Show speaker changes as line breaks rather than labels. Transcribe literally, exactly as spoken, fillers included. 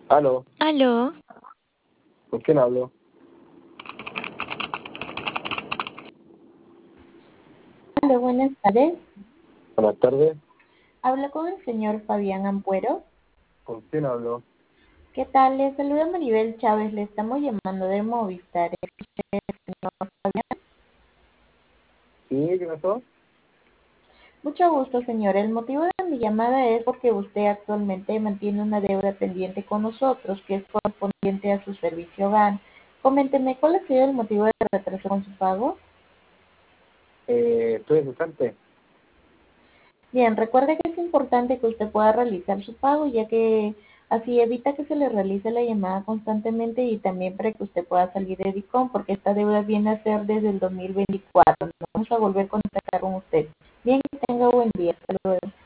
Aló,
Aló,
¿con quién hablo?
hola, buenas tardes.
Buenas tardes,
Hablo con el señor Fabián Ampuero.
¿con quién hablo?
¿Qué tal? Le saluda Maribel Chávez. Le estamos llamando de Movistar. ¿Es usted el señor Fabián?
¿Sí? ¿Qué pasó?
Mucho gusto, señor. El motivo de mi llamada es porque usted actualmente mantiene una deuda pendiente con nosotros que es correspondiente a su servicio hogar. Coménteme, ¿cuál ha sido el motivo de retraso con su pago?
Eh, estoy cesante.
Bien, recuerde que es importante que usted pueda realizar su pago, ya que así evita que se le realice la llamada constantemente y también para que usted pueda salir de DICOM, porque esta deuda viene a ser desde el dos mil veinticuatro. No vamos a volver a contactar con usted. Bien, que tenga buen día. Hasta luego.